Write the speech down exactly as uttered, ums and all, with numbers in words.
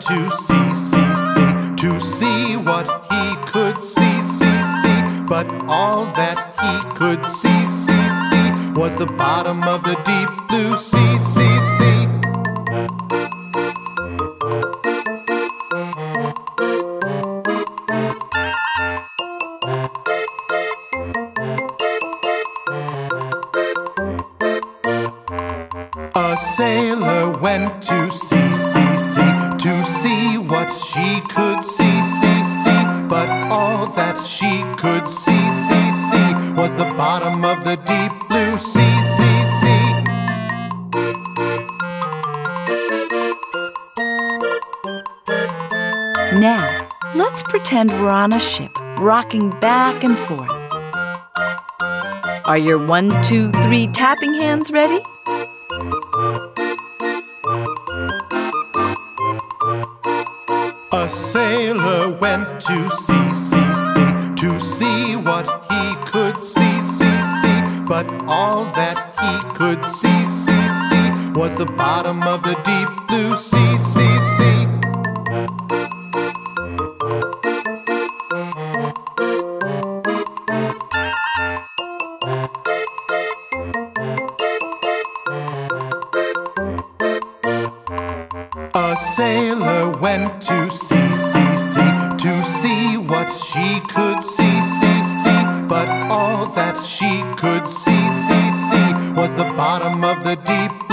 to see, see, see, to see what he could see, see, see. But all that he could see, see, see was the bottom of the deep blue sea, sea, sea. A sailor went to sea, sea, sea, to see what she could see, see, see. But all that she could see, see, see was the bottom of the deep blue sea, sea, sea. Now, let's pretend we're on a ship, rocking back and forth. Are your one, two, three tapping hands ready? A sailor went to sea, sea, sea, to see what he could see, see, see. But all that he could see, see, see was the bottom of the deep blue sea, sea, sea. A sailor went to sea, sea, sea, to see what she could see, see, see. But all that she could see, see, see was the bottom of the deep